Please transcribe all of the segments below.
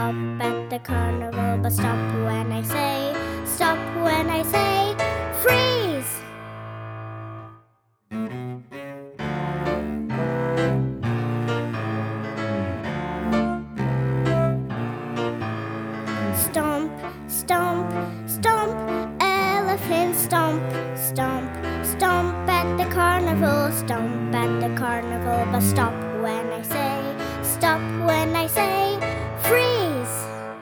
stop at the carnival bus stop when I say, stop when I say, freeze! Stomp, stomp, stomp, elephant stomp, stomp, stomp at the carnival, stomp at the carnival bus stop when I say, stop when I say, freeze!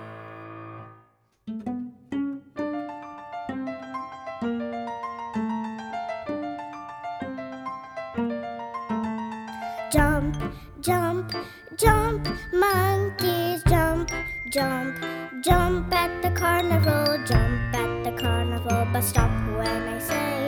Jump, jump, jump, monkeys jump, jump, jump at the carnival, jump at the carnival bus stop when I say,